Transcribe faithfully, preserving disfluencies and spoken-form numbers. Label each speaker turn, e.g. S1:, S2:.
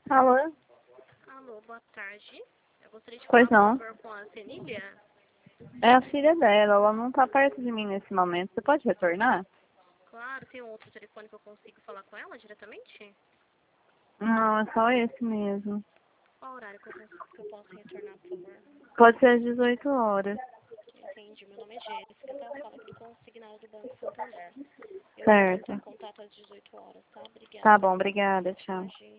S1: Alô?
S2: Alô, boa tarde. Eu gostaria de
S1: Pois
S2: falar,
S1: não.
S2: por favor, com a Cenília.
S1: É a filha dela, ela não tá perto de mim nesse momento. Você pode retornar?
S2: Claro, tem um outro telefone que eu consigo falar com ela diretamente?
S1: Não, é só esse mesmo.
S2: Qual horário que eu, cons- que eu posso retornar, por favor?
S1: Pode ser às dezoito horas.
S2: Entendi. Meu nome é Jéssica, tá? Eu falo aqui do Consignado do Banco Santander. Eu vou tentar
S1: Certo.
S2: contato às dezoito horas, tá?
S1: Tá
S2: Obrigada.
S1: bom, obrigada, tchau.
S2: Imagina.